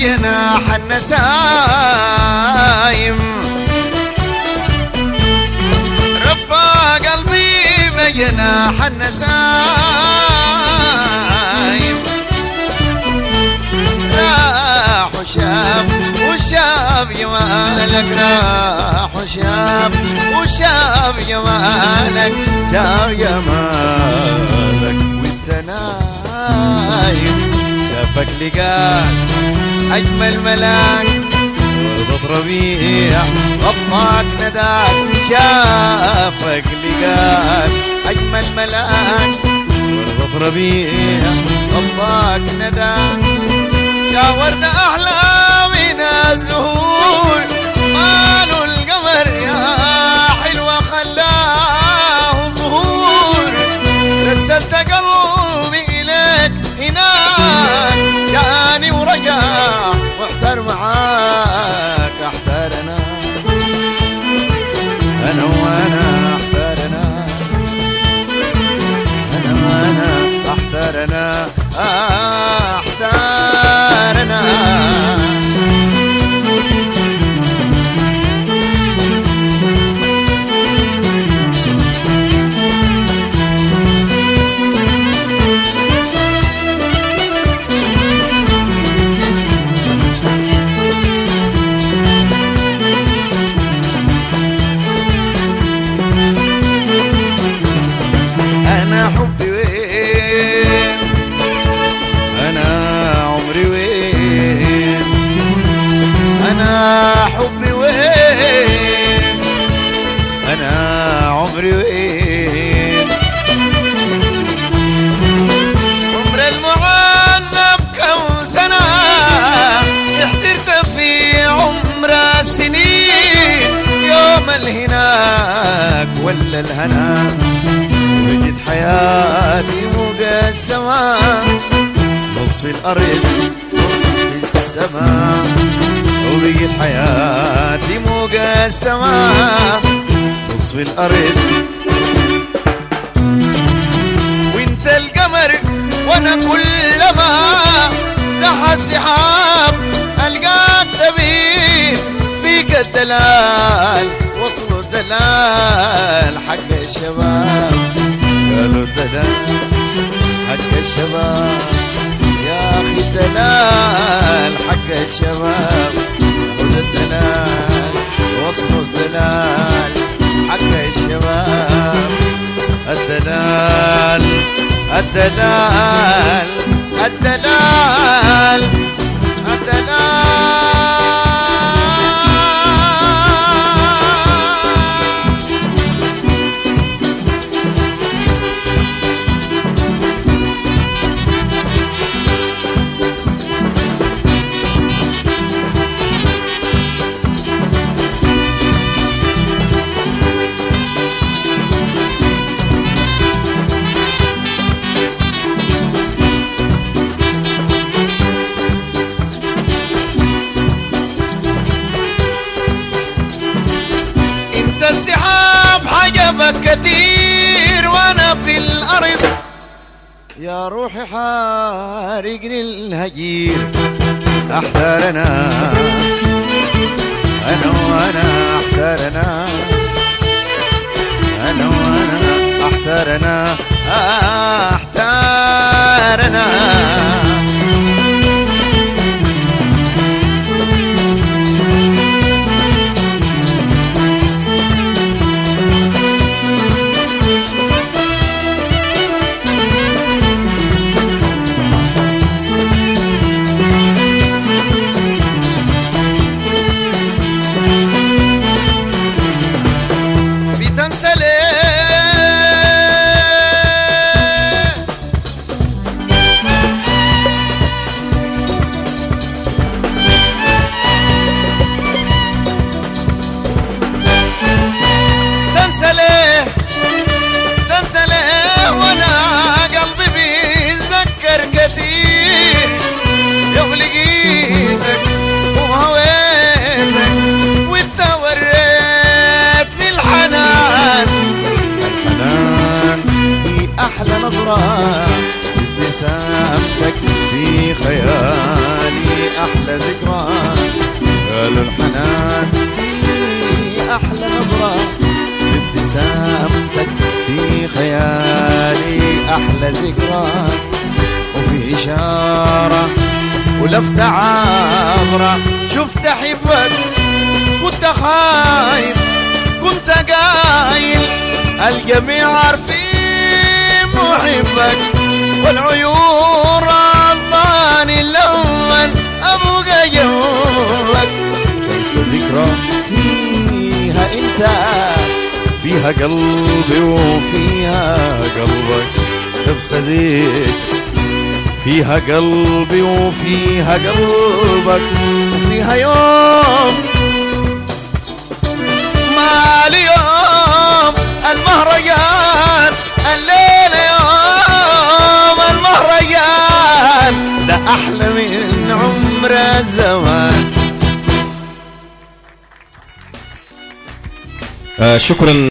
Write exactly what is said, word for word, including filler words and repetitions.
جناح النسايم، رفع قلبي بجناح النسايم، راح وشاف وشاف جمالك، راح وشاف وشاف جمالك، شاف جمالك وانت نايم، شافك لقاك أجمل ملاك، وردة ربيع غطاك نداك، شافك لقاك أجمل ملاك، وردة ربيع غطاك نداك، يا ورد أحلامنا الزهور، ماله القمر يا حلوة خلاه ظهور، رسلت قلبي إليك هناك، جاني ورجع واحتار معاك، احتار أنا أنا وأنا احتار أنا أنا وأنا احتار أنا احتار أنا. أنا حبي وين، أنا عمري وين، أنا حبي وين، أنا عمري وين، عمر المعذب كم سنة، احترت في عمر السنين، يوم الهناك ولا الهنا، وجد حياتي مقسمة، نص في الأرض نص في السماء، وبقيت حياتي مقسمة، نص في الأرض وانت القمر، وانا كلما زح السحاب القاك تبين، فيك الدلال وصل الدلال حق الشباب، قالوا الدلال حق الشباب، يا أخي الدلال حق الشباب، خذ الدلال وصل الدلال حق الشباب، الدلال الدلال الدلال الدلال. السحاب حجبك كتير وانا في الارض، يا روحي حارقني الهجير، احتار انا انا وانا احتار انا انا وانا احتار انا احتار انا. ولفت عبرة شفت أحبك كنت خايف كنت قايل الجميع عارفين محبك والعيون رصداني الأول أبقى جنبك بس ذكرى فيها انت فيها قلبي وفيها قلبك لبسة ذكرى فيها قلبي وفيها قلبك وفيها يوم ما اليوم المهرجان الليلة يوم المهرجان ده أحلى من عمر الزمان. آه شكرا.